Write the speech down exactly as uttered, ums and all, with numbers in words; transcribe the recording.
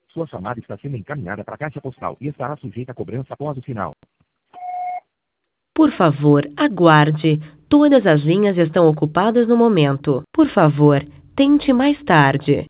Sua chamada está sendo encaminhada para a caixa postal e estará sujeita a cobrança após o sinal. Por favor, aguarde. Todas as linhas estão ocupadas no momento. Por favor, tente mais tarde.